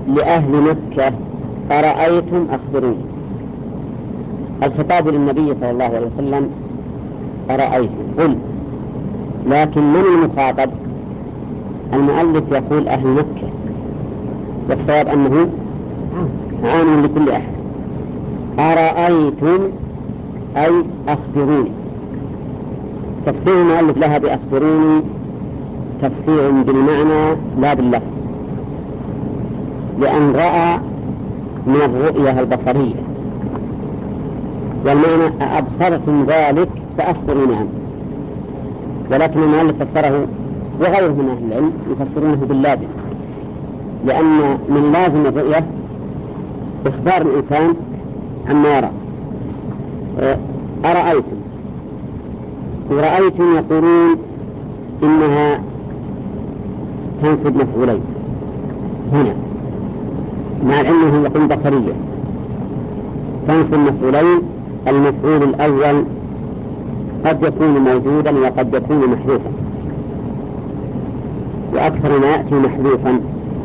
لأهل مكة أرأيتم أخبروني. الخطاب للنبي صلى الله عليه وسلم أرأيتم قل، لكن من المخاطب؟ المؤلف يقول أهل مكة، والصواب أنه عام لكل أحد. أرأيتم أي أخبروني. تفسير المؤلف لها بأخبروني تفسير بالمعنى لا باللفظ، لأن رأى من الرؤية البصرية، والمعنى أبصرتم ذلك فأخبروني عنه. ولكن المؤلف فسره وغيره من أهل العلم يفسرونه باللازم، لأن من لازم الرؤية إخبار الإنسان عما يرى. أرأيتم، ورأيتم يقولون إنها تنصب مفعولين هنا، مع العلم يقول بصرية تنصب مفعولين. المفعول الأول قد يكون موجودا وقد يكون محذوفا، وأكثر ما يأتي محذوفا،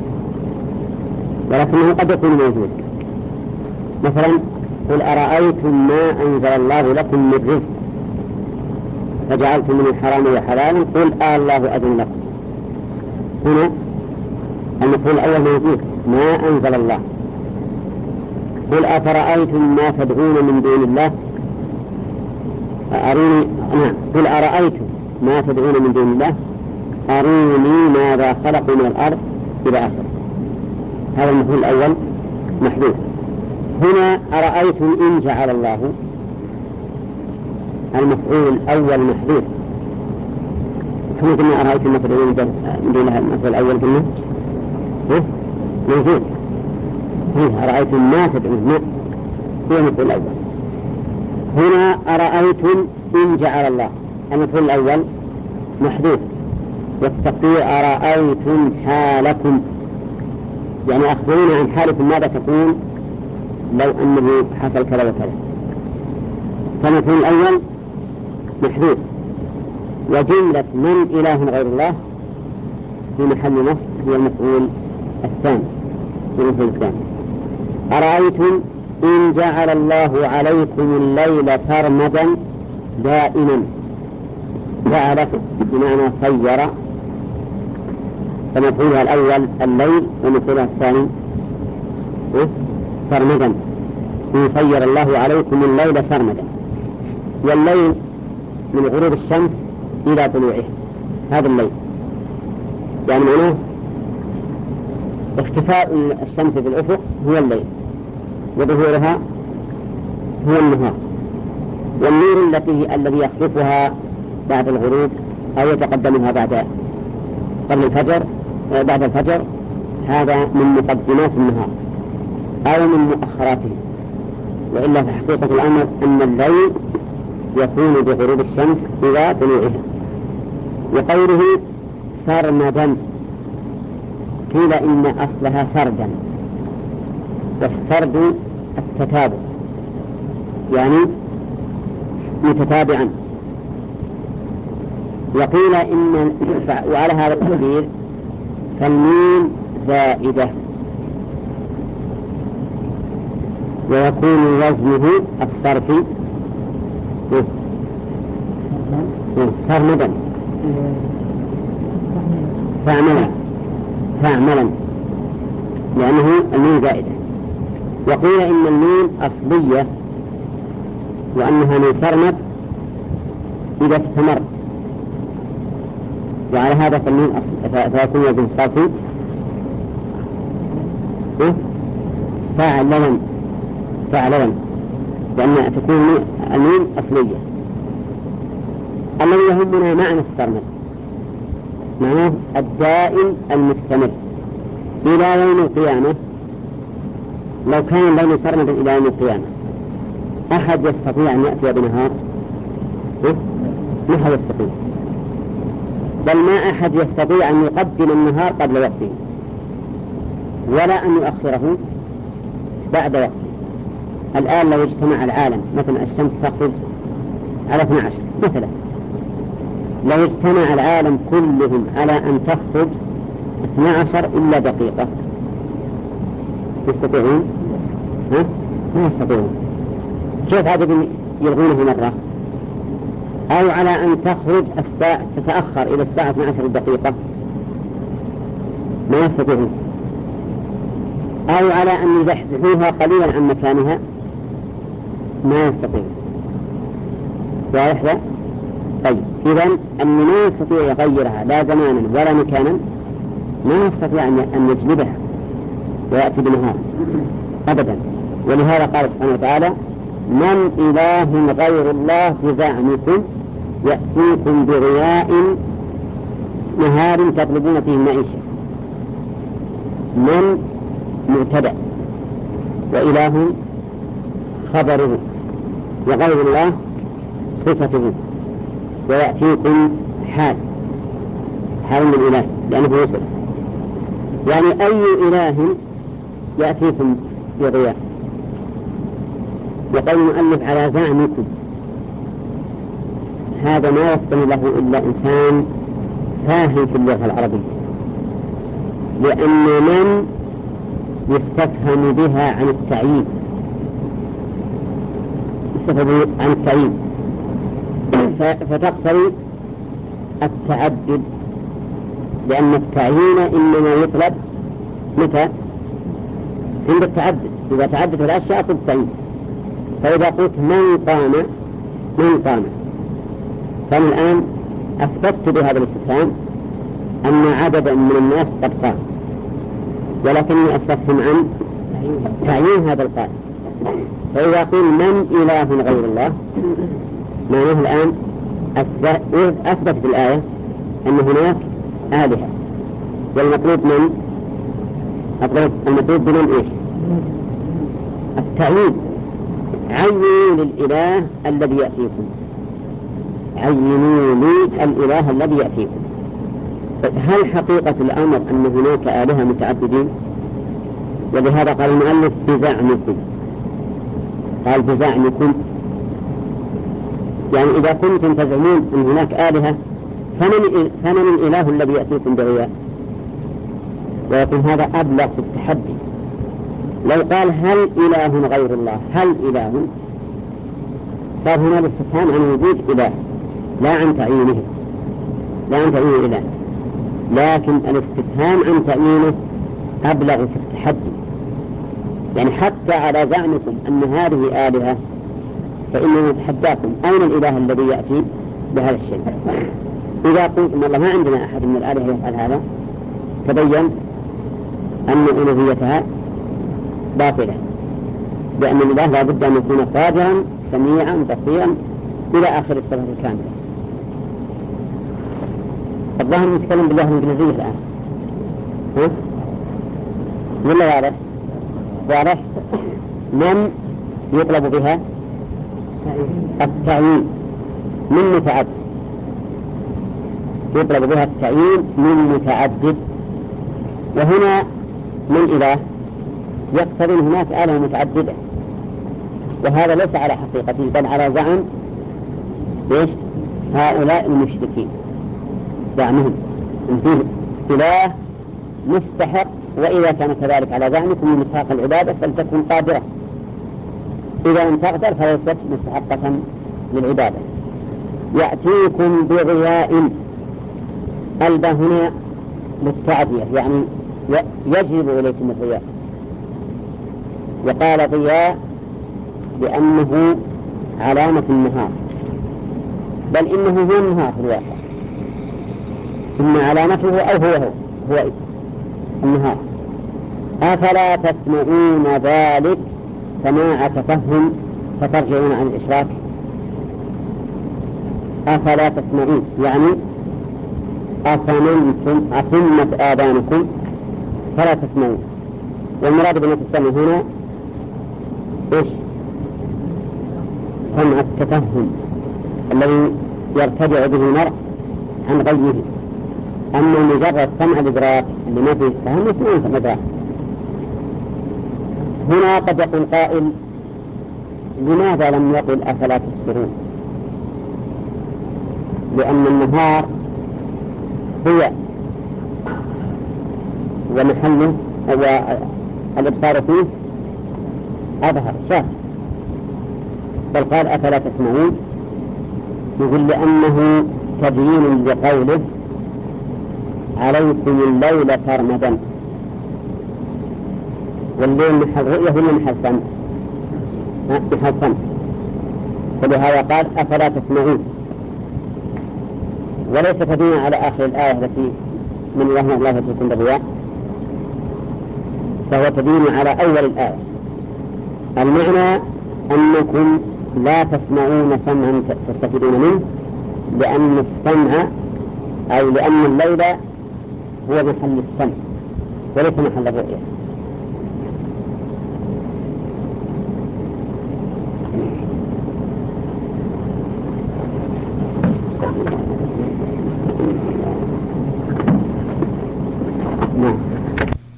ولكنه قد يكون موجودا. مثلا قل أرأيتم ما أنزل الله لكم من رزق فجعلتم من الحرام وحلالا قل الله أذن لكم. هنا المفعول الأول موجود ما أنزل الله. قل أفرأيتم ما تدعون من دون الله أروني، قل أرأيتم ما تدعون من دون الله أروني ماذا خلقوا من الأرض إلى آخره. هذا المفعول الأول محذوف. هنا أرأيتم إن جعل الله، المفعول الأول محذوف. كما قلنا أرأيتم ما تدعون من دون الله، المفعول الأول قلنا موجود. أرأيتم ما تدعون ما هو المفعول الأول. هنا أرأيتم إن جعل الله، المفعول الأول محذوف، والتقدير أرأيتم حالكم، يعني أخبرونا عن حالكم ماذا تكون لو أنه حصل كذا وكذا. فالمفعول الأول محذوف، وجملة من إله غير الله في محل نصب هي المفعول الثاني. أرأيتم إن جعل الله عليكم الليل سرمدا دائما. جعل بمعنى صير، فمفعولها الأول الليل ومفعولها الثاني سرمدا. إن صير الله عليكم الليل سرمدا، والليل من غروب الشمس إلى طلوعه، هذا الليل، يعني معناه اختفاء الشمس في الأفق هو الليل، وظهورها هو النهار. والنور الذي يخلفها بعد الغروب أو يتقدمها قبل الفجر بعد الفجر، هذا من مقدمات النهار أو من مؤخراته. وإلا في حقيقة الأمر أن الليل يكون بغروب الشمس إلى طلوعها. وقوله سرمدا قيل إن أصلها سردا، والسرد التتابع، يعني متتابعا. وقيل إن وعلى هذا التقدير فالميم زائدة، ويكون وزنه الصرفي سرمدا فاعملا لأنه الميم زائدة. وقيل إن الميم أصلية، وأنها من سرمد إذا استمر، وعلى هذا فالميم فيكون وزن الصرفي فاعلا، لأن تكون الميم أصلية. الذي يهمنا معنى السرمد، معناه الدائم المستمر إلى يوم القيامة. لو كان الليل سرمدا إلى يوم القيامة أحد يستطيع أن يأتي بنهار؟ ما حد يستطيع، بل ما أحد يستطيع أن يقدم النهار قبل وقته ولا أن يؤخره بعد وقته. الآن لو اجتمع العالم، مثلا الشمس تخرج على 12 مثلا، لو اجتمع العالم كلهم على أن تخرج 12 إلا دقيقة، يستطيعون؟ ها؟ ما يستطيعون. كيف عدد يلغونه مرة؟ أو على أن تخرج الساعة تتأخر إلى الساعة 12 دقيقة ما يستطيعون، أو على أن يزحزحوها قليلا عن مكانها ما يستطيعون. واضح ذا؟ طيب إذن أن ما يستطيع يغيرها لا زمانا ولا مكانا ما يستطيع أن يجلبها ويأتي بنهار أبدا. ولهذا قال سبحانه وتعالى: من إله غير الله بزعمكم يأتيكم بضياء نهار تطلبون فيه المعيشة. من مبتدأ وإله خبره وغير الله صفته، ويأتيكم حال من إله لأنه يوصف، يعني أي إله يأتيكم بضياء. وقال المؤلف على زعمكم، هذا ما يفهم له إلا إنسان فاهم في اللغة العربية، لأن من يستفهم بها عن التعيين، يستفهم عن التعيين فتقتضي التعدد، لأن التعيين إنما يطلب متى؟ عند التعدد. إذا تعدد الأشياء قلت تعيين. فإذا قلت من قام فأنا الآن أثبتت بهذا الاستفهام أن عددا من الناس قد قام، ولكني أستفهم عن تعيين هذا القائم. فإذا قيل من إله غير الله معناه الآن أثبتت الآية أن هناك آلهة، والمطلوب من المطلوب بمن إيش؟ التعيين. عينوا للإله الذي يأتيكم، عينوا لي الإله الذي يأتيكم. هل حقيقة الأمر أن هناك آلهة متعددين؟ ولهذا قال المؤلف بزعمكم، قال بزعمكم، يعني إذا كنتم تزعمون أن هناك آلهة فمن الإله الذي يأتيكم بغياء؟ ويكون هذا أبلغ في التحدي. لو قال هل إله غير الله، هل إله، صار هنا الاستفهام عن وجود إله لا عن تعيينه، لا عن تعيين الإله، لكن الاستفهام عن تعيينه أبلغ في التحدي. يعني حتى على زعمكم أن هذه آلهة فإننا نتحداكم أين الإله الذي يأتي بهذا الشيء؟ إذا قلتم والله ما عندنا أحد من الآلهة يفعل هذا تبين أن ألوهيتها باطلة، لأن الإله لا بد أن يكون قادرا سميعا بصيرا إلى آخر الصفة الكاملة. الظاهر نتكلم بالله الإنجليزية الآن، ها؟ ولا واضح؟ واضح. من يطلب بها التعيين من متعدد، يطلب بها التعيين من متعدد. وهنا من إله يقتضي هناك آلهة متعددة، وهذا ليس على حقيقته بل على زعم إيش؟ هؤلاء المشركين، زعمهم إن فيه إله مستحق، وإذا كان كذلك على زعمكم من مستحق العبادة فلتكن قادرة، إذا لم تقدر فليست مستحقة للعبادة. يأتيكم بضياء، الباء هنا للتعدية، يعني يجلب إليكم الضياء. وقال ضياء لأنه علامة النهار، بل إنه هو النهار في الواقع، إن علامته أو هو النهار. أفلا تسمعون ذلك سماع تفهم فترجعون عن الإشراك؟ أفلا تسمعون يعني أصمت آذانكم فلا تسمعون. والمراد بما تسمع هنا إيش؟ سمع التفهم الذي يرتجع به المرء عن غيره. أما مجرد سمع الإدراك اللي ما فيه فهم يسمعون سمع الإدراك. هنا قد يقول قائل لماذا لم يقل أفلا تبصرون؟ لأن النهار هو ومحله الإبصار فيه أظهر شاف. بل قال أفلا تسمعون، يقول لأنه تبيين لقوله عليكم الليل سرمدا، والليل محل رؤية ولا محل سمع؟ محل سمع، فلهذا قال أفلا تسمعون، وليس تبين على آخر الآية التي من الله الله يتركون بالرياء، فهو تبين على أول الآية. المعنى أنكم لا تسمعون سمعا تستفيدون منه، لأن السمع أو لأن الليل هو محل السمع وليس محل الرؤية.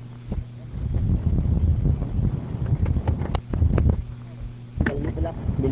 نعم.